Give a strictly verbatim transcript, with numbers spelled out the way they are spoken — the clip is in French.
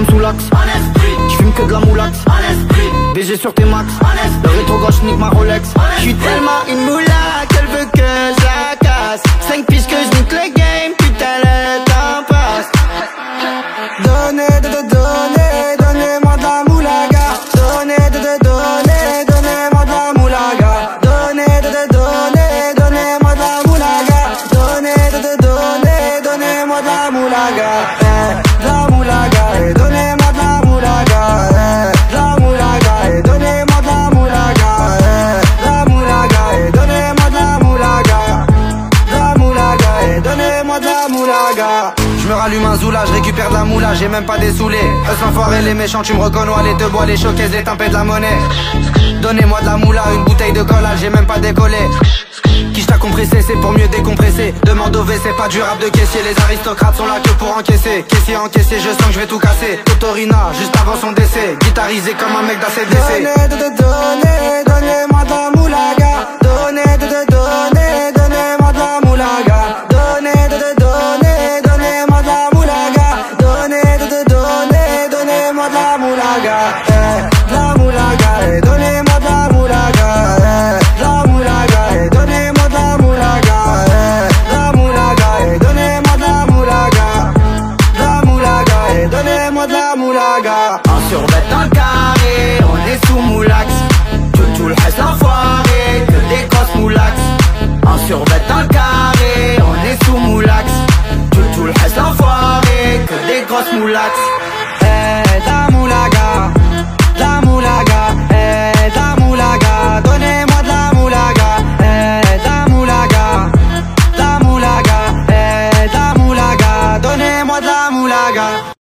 comme sous l'axe. J'fume que de la moulax. B G sur tes max. Le rétro gauche nique ma Rolex. J'suis tellement une moula qu'elle veut que je la casse. Cinq piges que je nique le game, putain le temps passe. Donnez, de, de, donnez, donnez-moi de la moulaga. Donnez, de, de, donnez, donnez-moi de la moulaga. Donnez, de, de, donnez, donnez-moi de la moulaga. Donnez, de, de, donnez, donnez-moi de la moulaga. Eh, de la moulaga, et donnez-moi de la moulaga. Eh, de la moulaga, et donnez-moi de la moulaga. Eh, de la moulaga, et donnez-moi de la moulaga. De la moulaga, et donnez-moi de la moulaga. Je me rallume un zoula, je récupère de la moula, j'ai même pas des saoulés. Eux l'enfoiré, les méchants, tu me reconnais, les te bois, les choquaises, les tempêtes de la monnaie. Donnez-moi de la moula, une bouteille de cola, j'ai même pas décollé. Qui t'a compressé, c'est pour mieux décompresser. Demande au V, c'est pas du rap de caissier. Les aristocrates sont là que pour encaisser. Caissier encaissé, je sens que je vais tout casser. Totorina, juste avant son décès. Guitarisé comme un mec d'A C D C. Donnez, de, de, donnez, donnez-moi de la moulaga. Donnez, de, de, donnez, donnez-moi de la moulaga. Donnez, de, de, donnez, donnez-moi de la moulaga. Donnez, de, de, donnez, donnez-moi de la moulaga. Eh, de la moulaga, et donnez-moi de la moulaga. Eh, de la moulaga, et donnez-moi de la moulaga. Eh, de la moulaga, et donnez-moi de la moulaga. De la moulaga, et donnez-moi de la moulaga. En survêt dans le carré, on est sous moulax. Tout tout le reste l'enfoiré, que des grosses moulax. En survêt dans le carré, on est sous moulax. Tout tout le reste l'enfoiré, que des grosses moulax.